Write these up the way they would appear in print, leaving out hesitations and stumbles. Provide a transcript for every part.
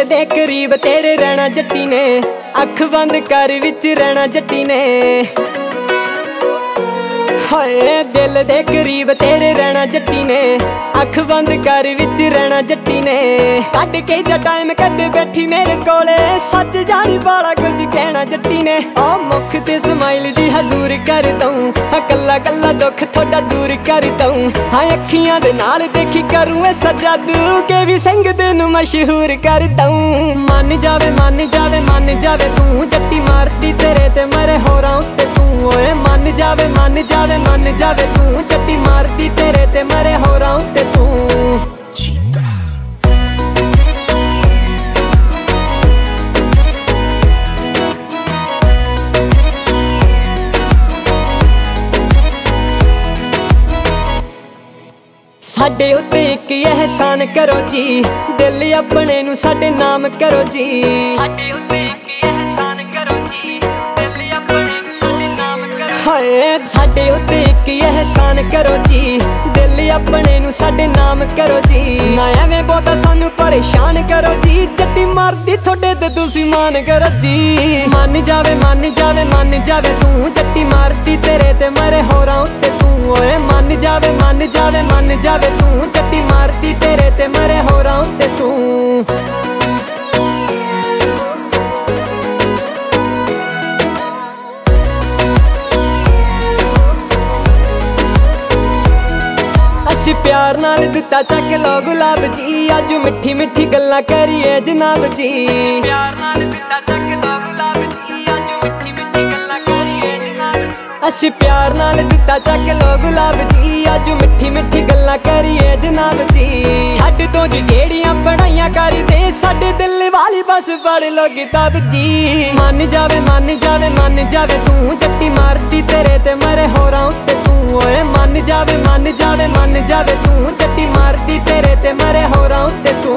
दे करीब तेरे रहना जट्टी ने, अख बंद कर विच रहना जट्टी ने। हाय दिल दे करीब तेरे रहना जट्टी ने, अख बंद कर विच रहना जट्टी ने। कट के जा टाइम कट बैठी मेरे कोले, सच जानी बाला कुछ कहना जट्टी ने। आ मुख ते स्माइल दी हजूर कर दूं, कल्ला कल्ला दुख थोड़ा दूर कर दूं। हाँ अखियां दे नाल देखी करूं ऐसा जादू, के भी संग दिन मशहूर कर दूं। मन जावे मन जावे मन जावे तू, जट्टी मारती तेरे ते मरे होरां उत्ते तू। ओए मन जावे मन जावे मन जावे तू, जट्टी मारती तेरे ते मरे होरां उत्ते तू। साडे उत्ते इक एहसान करो जी, दिल अपने नू साडे नाम करो जी। साडे उत्ते इक एहसान करो जी, दिल अपने नू साडे नाम करो। हाय साडे उत्ते इक एहसान करो जी, दिल अपने नू साडे नाम करो जी। ना एवें बहुता सानू परेशान करो जी, जट्टी मारदी थोड़े ते तुसी मान करो जी। मन जावे मन जावे मन जावे तू, जट्टी मारदी तेरे ते मरे होरां उत्ते तू। ओए मन जावे मन जावे मन जावे तू, जट्टी मारदी तेरे ते मरे होरां उत्ते तू। असी प्यार नाल दिता चक लो गुलाब जी, अज मिठी मिठी गल्लां करिए जनाब जी। प्यार नाल दिता चक लो गुलाब जी, अज मिठी मिठी गल्लां करिए जनाब। असी प्यार नाल दिता चक लो गुलाब जी, अज मिठी मिठी गल्लां करिए जनाब जी। छड्ड दो जेड़ियां बनाइयां कर दे, साडे दिल वाली बस पढ़ लो किताब जी। मन जावे मन जावे मन जावे तू, जट्टी मारदी तेरे ते मरे होरां उत्ते तू। ओए मन जावे मन जावे मन जावे तू, जट्टी मारदी तेरे ते मरे होरां उत्ते तू।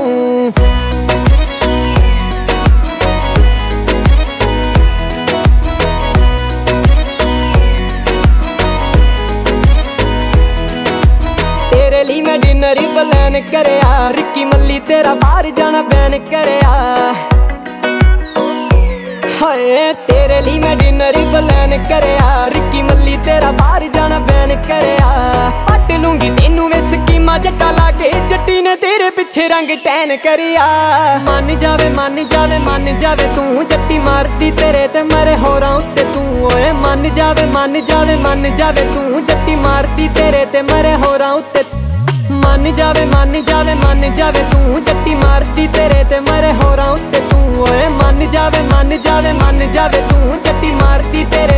तेरे लिए मैं डिनर ही प्लान करया, रिक्की मल्ली तेरा बाहर जाना बैन करया। हाय तेरे लिए मैं डिनर ही प्लान करया, रिक्की मल्ली तेरा बाहर जाना बैन करया। पट लूंगी तेनू वे स्कीमा जट्टा लाके, जट्टी ने तेरे पिछे रंग टैन करया। मन जावे मन जावे मन जावे तू, जट्टी मारदी तेरे ते मरे होरां उत्ते तू। ओए मन जावे मन जावे मन जावे तू, जट्टी मारदी तेरे ते मरे होरां उत्ते। मन जावे मन जावे मन जावे तू, जट्टी मारदी तेरे ते मरे होरां उत्ते तू। ओए मन जावे मन जावे मन जावे तू, जट्टी मारदी तेरे